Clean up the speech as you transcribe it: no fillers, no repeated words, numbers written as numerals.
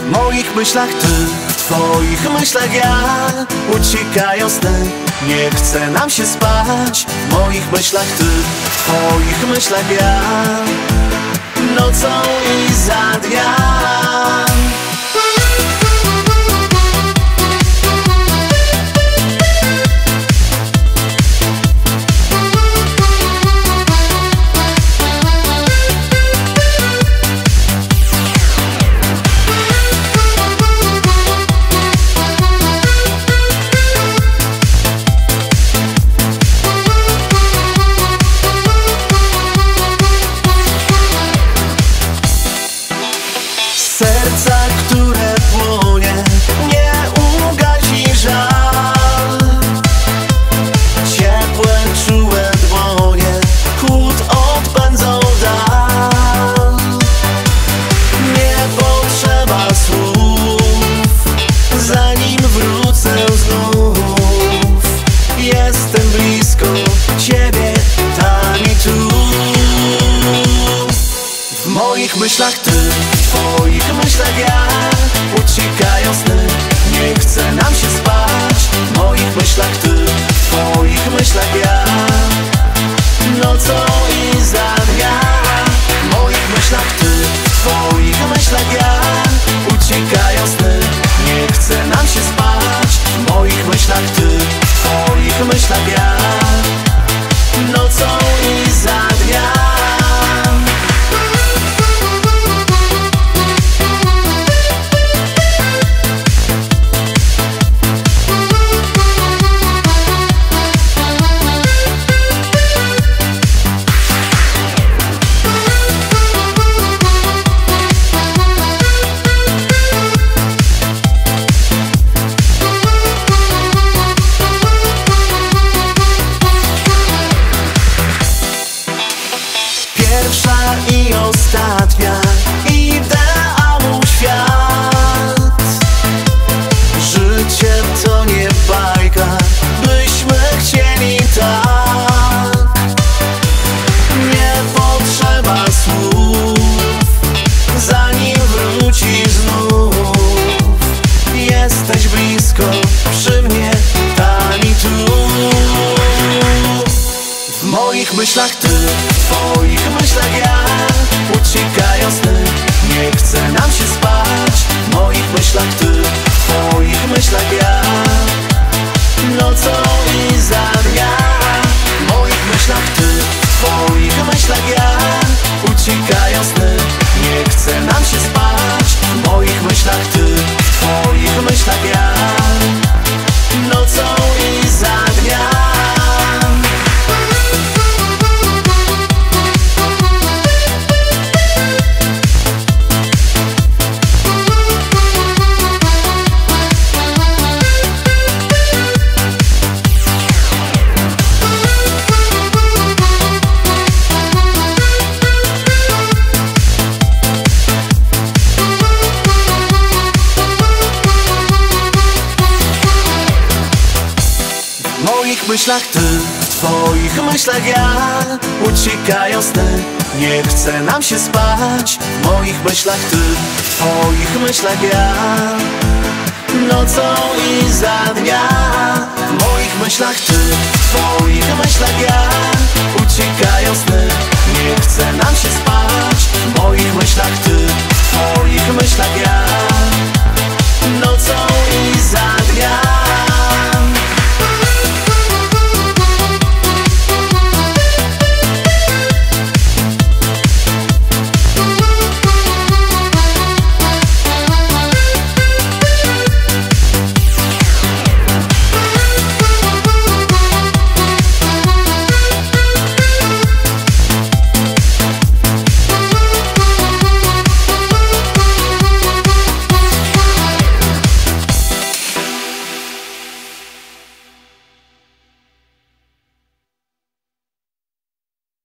W moich myślach ty, w twoich myślach ja. Uciekają sny, nie chce nam się spać. W moich myślach ty, w twoich myślach ja. Nocą i za dnia. Serca, które płonie, nie ugasi żal. Ciepłe, czułe dłonie, chłód odpędzą dal. Nie potrzeba słów, zanim wrócę znów. Jestem blisko ciebie, tam i tu. W moich myślach ty, w twoich myślach ja. Uciekają sny, nie chce nam się spać. W moich myślach ty, w twoich myślach ja. Nocą i za dnia. W moich myślach ty, w twoich myślach ja. Uciekają sny, nie chce nam się spać. W moich myślach ty, w twoich myślach ja. Nocą i za dnia. Pierwsza i ostatnia, ideału świat. Życie to nie bajka, byśmy chcieli tak. Nie potrzeba słów, zanim wrócisz znów. Jesteś blisko przy mnie, tam i tu. W moich myślach ty, w twoich myślach ja. Uciekają sny, nie chce nam się spać. W moich myślach ty, w twoich myślach ja. Nocą i za dnia. W moich myślach ty, w twoich myślach ja. Uciekają sny, nie chce nam się spać. W moich myślach ty, w twoich myślach ja. Nocą i za dnia. W moich myślach ty, w twoich myślach ja. Uciekają sny, nie chce nam się spać. W moich myślach ty, w twoich myślach ja. Nocą i za dnia. W moich myślach ty, w twoich myślach ja. Uciekają sny, nie chce nam się spać. W moich myślach